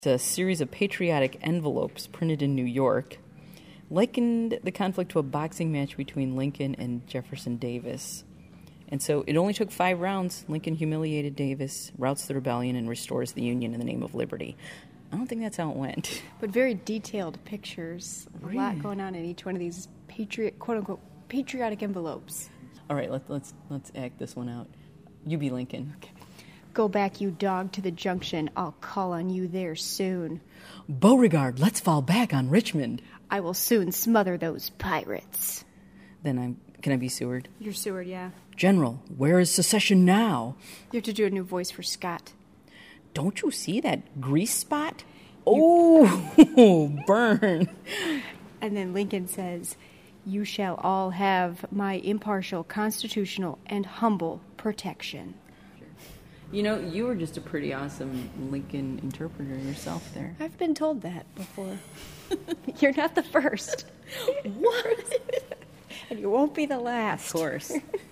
It's a series of patriotic envelopes printed in New York likened the conflict to a boxing match between Lincoln and Jefferson Davis. And so it only took 5 rounds. Lincoln humiliated Davis, routs the rebellion, and restores the Union in the name of liberty. I don't think that's how it went. But very detailed pictures. Really? A lot going on in each one of these quote-unquote patriotic envelopes. All right, let's act this one out. You be Lincoln. Okay. Go back, you dog, to the junction. I'll call on you there soon. Beauregard, let's fall back on Richmond. I will soon smother those pirates. Then can I be Seward? You're Seward, yeah. General, where is secession now? You have to do a new voice for Scott. Don't you see that grease spot? Oh, burn. And then Lincoln says, you shall all have my impartial, constitutional, and humble protection. You know, you were just a pretty awesome Lincoln interpreter yourself there. I've been told that before. You're not the first. What? And you won't be the last. Of course.